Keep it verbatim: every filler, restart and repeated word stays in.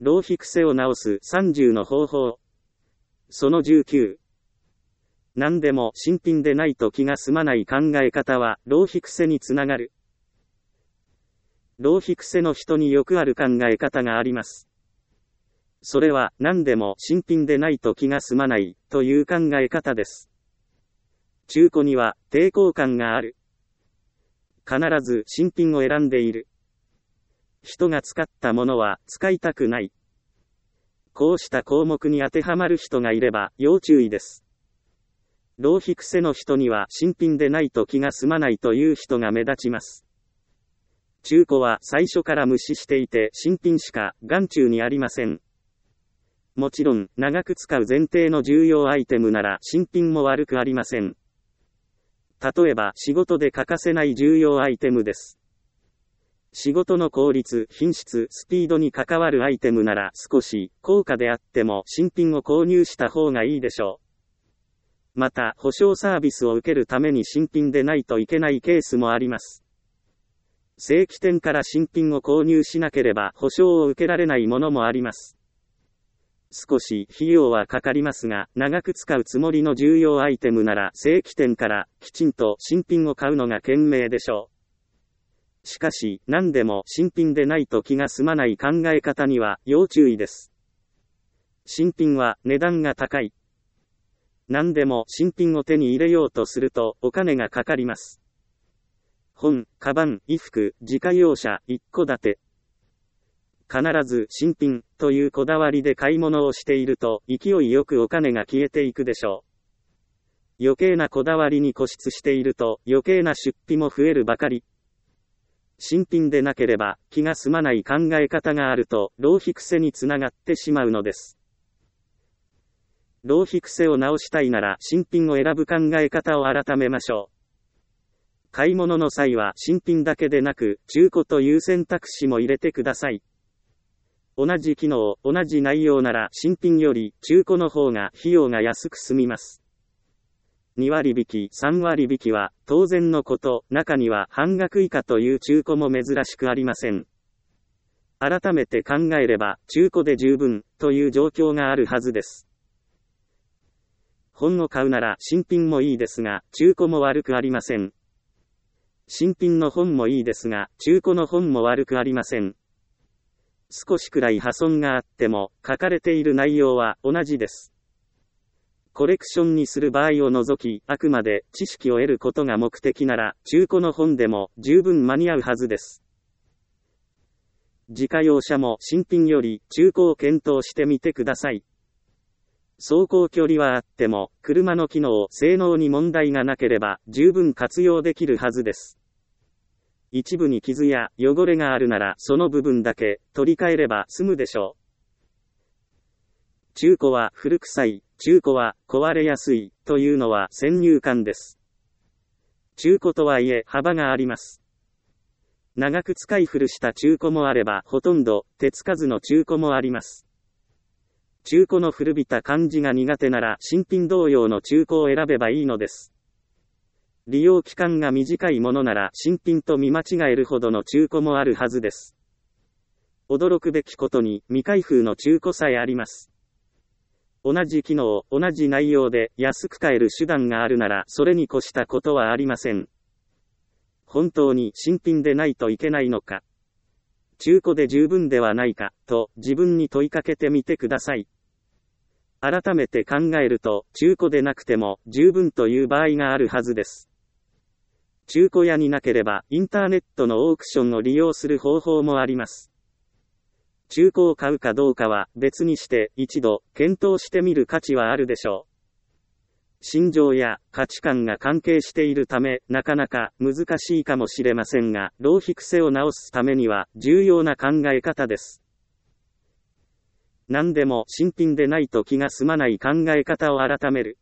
浪費癖を直すさんじゅうの方法。そのじゅうきゅう。何でも新品でないと気が済まない考え方は浪費癖につながる。浪費癖の人によくある考え方があります。それは何でも新品でないと気が済まないという考え方です。中古には抵抗感がある。必ず新品を選んでいる。人が使ったものは使いたくない。こうした項目に当てはまる人がいれば要注意です。浪費癖の人には新品でないと気が済まないという人が目立ちます。中古は最初から無視していて新品しか眼中にありません。もちろん長く使う前提の重要アイテムなら新品も悪くありません。例えば仕事で欠かせない重要アイテムです。仕事の効率、品質、スピードに関わるアイテムなら少し高価であっても新品を購入した方がいいでしょう。また、保証サービスを受けるために新品でないといけないケースもあります。正規店から新品を購入しなければ保証を受けられないものもあります。少し費用はかかりますが、長く使うつもりの重要アイテムなら正規店からきちんと新品を買うのが賢明でしょう。しかし、何でも新品でないと気が済まない考え方には要注意です。新品は値段が高い。何でも新品を手に入れようとするとお金がかかります。本、カバン、衣服、自家用車、一戸建て。必ず新品というこだわりで買い物をしていると勢いよくお金が消えていくでしょう。余計なこだわりに固執していると余計な出費も増えるばかり。新品でなければ気が済まない考え方があると浪費癖につながってしまうのです。浪費癖を直したいなら新品を選ぶ考え方を改めましょう。買い物の際は新品だけでなく中古という選択肢も入れてください。同じ機能、同じ内容なら新品より中古の方が費用が安く済みます。に割引き、さん割引きは当然のこと、中には半額以下という中古も珍しくありません。改めて考えれば中古で十分という状況があるはずです。本を買うなら新品もいいですが、中古も悪くありません。新品の本もいいですが、中古の本も悪くありません。少しくらい破損があっても、書かれている内容は同じです。コレクションにする場合を除き、あくまで知識を得ることが目的なら、中古の本でも十分間に合うはずです。自家用車も新品より中古を検討してみてください。走行距離はあっても、車の機能、性能に問題がなければ、十分活用できるはずです。一部に傷や汚れがあるなら、その部分だけ取り替えれば済むでしょう。中古は古臭い、中古は壊れやすい、というのは先入観です。中古とはいえ幅があります。長く使い古した中古もあれば、ほとんど手つかずの中古もあります。中古の古びた感じが苦手なら新品同様の中古を選べばいいのです。利用期間が短いものなら新品と見間違えるほどの中古もあるはずです。驚くべきことに未開封の中古さえあります。同じ機能、同じ内容で安く買える手段があるならそれに越したことはありません。本当に新品でないといけないのか。中古で十分ではないか、と自分に問いかけてみてください。改めて考えると、中古でなくても十分という場合があるはずです。中古屋になければ、インターネットのオークションを利用する方法もあります。中古を買うかどうかは別にして一度検討してみる価値はあるでしょう。心情や価値観が関係しているため、なかなか難しいかもしれませんが、浪費癖を直すためには重要な考え方です。何でも新品でないと気が済まない考え方を改める。